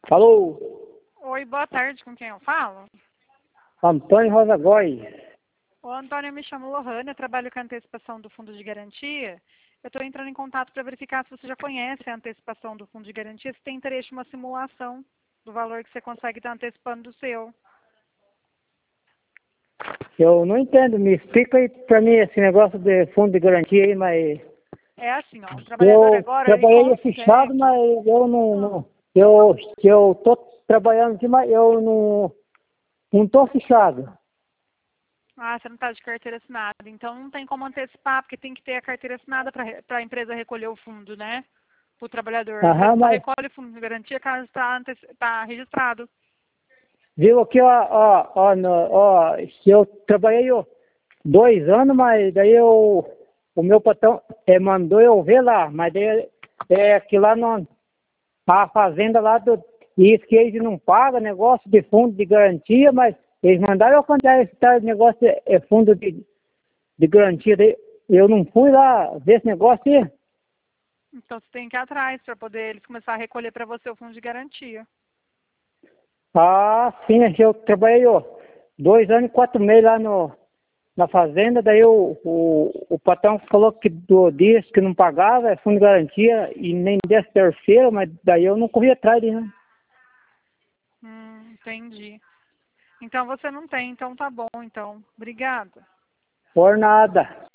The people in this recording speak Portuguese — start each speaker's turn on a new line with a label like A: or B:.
A: Alô,
B: Oi, boa tarde, com quem eu falo?
A: Antônio Rosa Góes.
B: O Antônio, me chamo Lohane, eu trabalho com a antecipação do Fundo de Garantia. Eu estou entrando em contato para verificar se você já conhece a antecipação do Fundo de Garantia, se tem interesse em uma simulação do valor que você consegue estar antecipando do seu.
A: Eu não entendo, me explica aí pra mim esse negócio de fundo de garantia aí, mas
B: É assim, ó, o trabalhador
A: eu
B: agora, ele
A: trabalhei fechado,
B: consegue...
A: mas eu eu tô trabalhando aqui, mas eu não tô fechado.
B: Ah, você não está de carteira assinada, então não tem como antecipar, porque tem que ter a carteira assinada para a empresa recolher o fundo, né? Para o trabalhador. A
A: Aham,
B: empresa só
A: mas
B: recolhe o fundo de garantia caso está registrado.
A: viu aqui, que eu trabalhei 2 anos, mas daí o meu patrão mandou eu ver lá, mas daí que lá não, a fazenda lá diz que eles não pagam negócio de fundo de garantia, mas eles mandaram eu contar esse tal de negócio fundo de garantia. Eu não fui lá ver esse negócio aí.
B: Então você tem que ir atrás para poder eles começar a recolher para você o fundo de garantia.
A: Ah, sim, eu trabalhei 2 anos e 4 meses lá na fazenda, daí o patrão falou que do dias que não pagava, fundo de garantia, e nem 10º, mas daí eu não corri atrás dele, né?
B: Entendi. Então você não tem, então tá bom, então. Obrigada.
A: Por nada.